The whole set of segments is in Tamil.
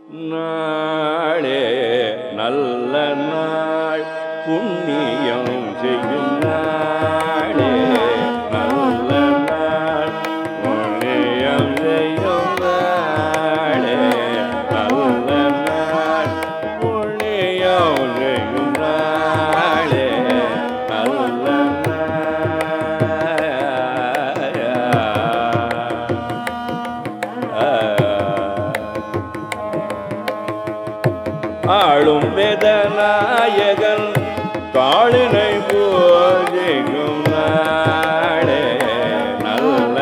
நாளே நல்ல நாள் புண்ணியம் செய்யும் நாளே நல்ல நாள் புண்ணியம் செய்யும் நாளே நல்ல நாள் புண்ணியம் செய்யும் நாளே நல்ல ஆளும் வேதநாயகன் காளினை பூஜைக்கும் நாளே நல்ல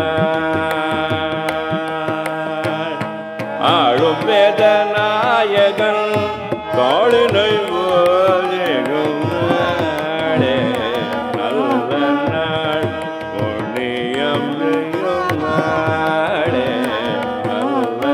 நாள் ஆளும் வேதநாயகன் காளினை பூஜைக்கும் நாளே நல்ல நாள் புண்ணியம் செய்யும் நாளே நல்ல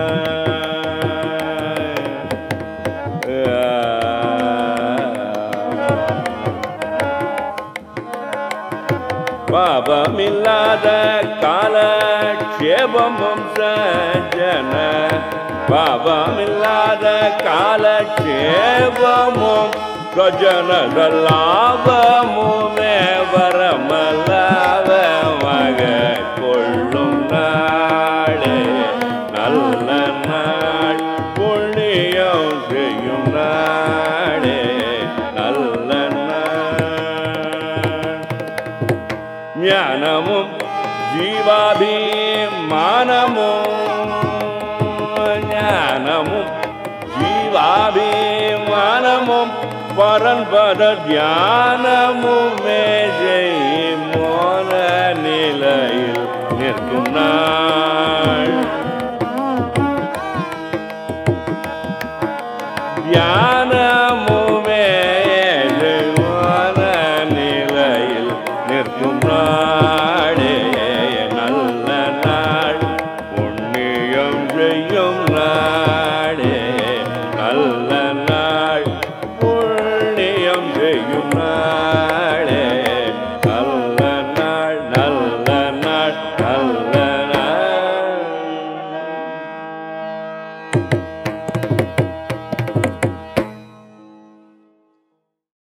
பாபமில்லாத காலக்ஷேபமும் சஞ்சன பாபமில்லாத காலக்ஷேபமும் கஜனதல்லாபமுமே வரமல்லாவமாக கொள்ளும் நாளே நல்ல நாள் புண்ணியம் செய்யும் நாளே நல்ல ஞானமும் ஜீவாபிமானமும் ஞானமும் ஜீவாபிமானமும் பரன்பத தியானமுமே மோன நிலையில் நிற்கும் நாள் தியானமுமே நிலையில் நிற்கும் நாளே நல்ல நாள் புண்ணியம் செய்யும் நாளே நல்ல நாள் புண்ணியம் செய்யும் நாள்